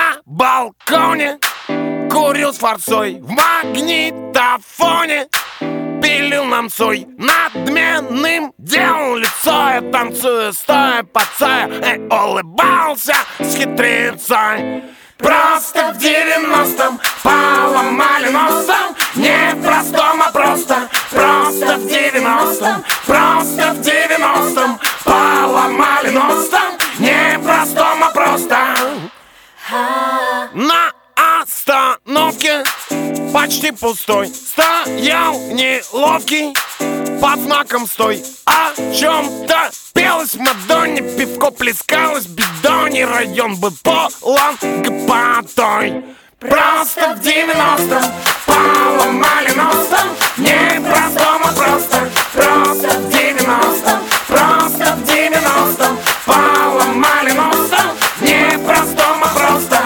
на балконе, курил с форсой в магнитофоне, пилил нам сой надменным, делал лицо. Я танцую, стоя под цая, улыбался с хитрецой. Просто в 90-м поломали носом, не в простом, а просто. Просто в 90-м, просто в 90-м поломали носом, не в простом, а просто. На остановке почти пустой стоял неловкий под знаком «Стой». О чем-то пелось в Мадонне, пивко плескалось в бидоне, район был полон гопотой. Просто в 90-м поломали носом, не в простом, а просто. Просто в 90-м, просто в 90-м поломали носом, не в простом, а просто.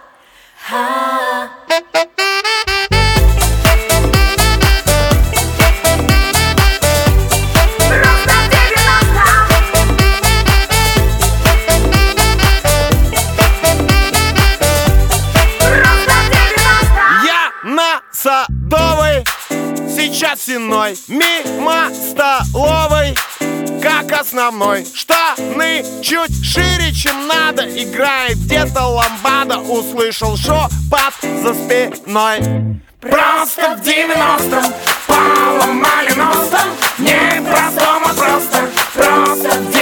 На Садовой, сейчас иной, мимо столовой, как основной. Штаны чуть шире, чем надо, играет где-то ламбада. Услышал шепот за спиной. Просто в 90-м поломали носом, не в простом, а просто. Просто в